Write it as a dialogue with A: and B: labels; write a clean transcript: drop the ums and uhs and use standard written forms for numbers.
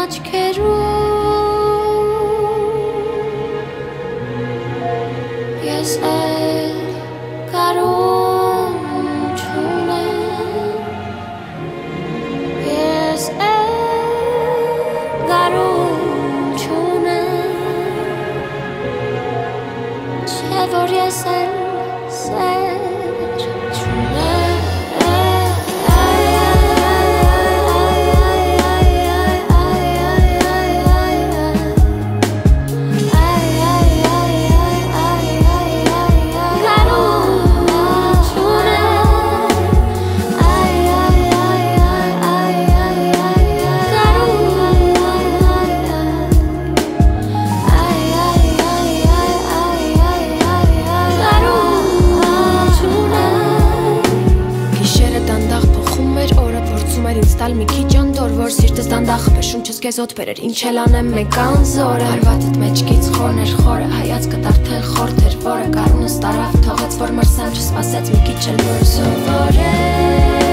A: Ես էլ կարում չունեմ Ես էլ կարում չունեմ Չէ որ ես էլ սեր չունեմ Մի քիչ անդոր, որ սիրտս դանդաղ էր շունչս քեզ օդ բերեր, ինչ էլ անեմ մեկ անզորը Հարվածդ մեջքից խորներ խորը, հայացքդ արդեն խորթ էր, որը կարունս տարավ թողեց, որ մրսեմ չսպասեց մի քիչ էլ որ սովորել